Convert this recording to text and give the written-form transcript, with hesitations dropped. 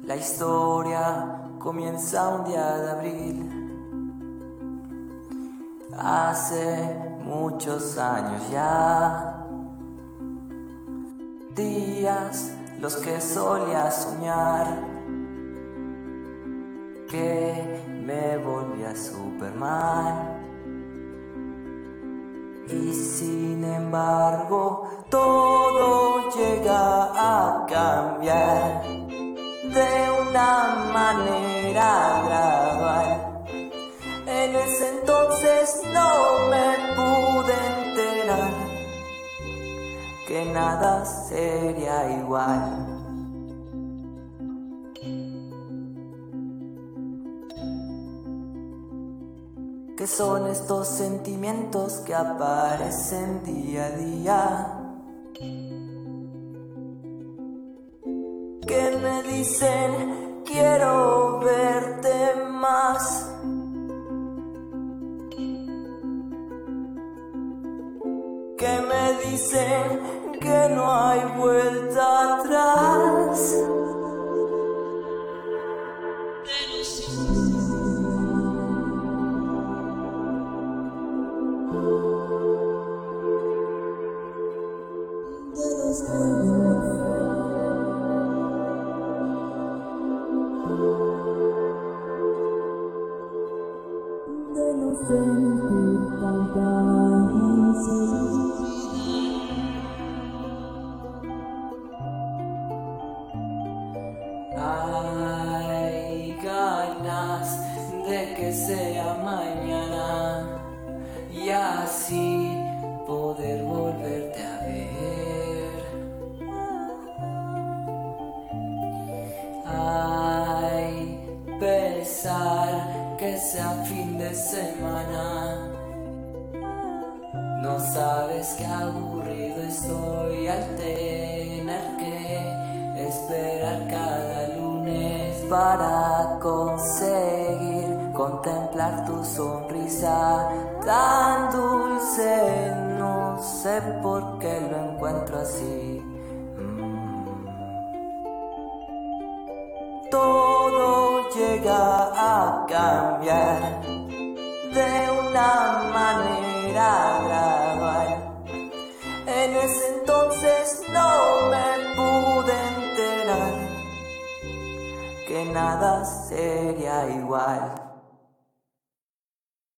La historia comienza un día de abril. Hace muchos años ya, días los que solía soñar, que me volvía Superman. Y sin embargo todo llega a cambiar de una manera gradual. En ese entonces no me pude enterar que nada sería igual. ¿Qué son estos sentimientos que aparecen día a día? Que me dicen quiero verte más. Que me dicen que no hay vuelta atrás. Hay ganas de que sea mañana y así poder volverte a ver. Ay, pensar que sea fin de semana. No sabes qué aburrido estoy al tener que esperar cada lunes para conseguir contemplar tu sonrisa tan dulce. No sé por qué lo encuentro así. Todo llega a cambiar de una manera gradual. En ese entonces no me pude enterar que nada sería igual.